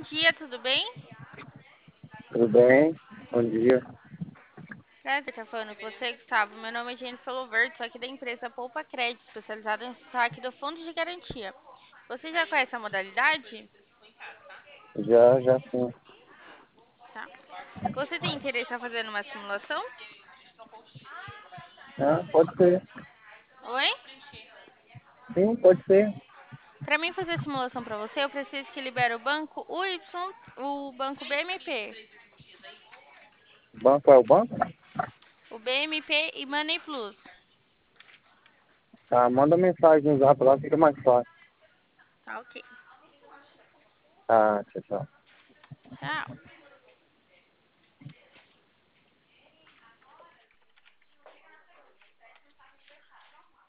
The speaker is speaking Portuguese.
dia, tudo bem? Tudo bem? Bom dia. Prazer estar falando com você, Gustavo. Meu nome é Jennifer Lovert, sou aqui da empresa Poupa Crédito, especializada em saque do fundo de garantia. Você já conhece a modalidade? Já sim. Tá. Você tem interesse em fazer uma simulação? Ah, pode ser. Oi? Sim, pode ser. Para mim fazer a simulação para você, eu preciso que libere o banco UY, o banco BMP, Banco é o banco? o BMP e Money Plus. Tá, manda mensagem no zap lá, fica mais fácil. Tá ok. Ah, tchau, tchau. Tchau.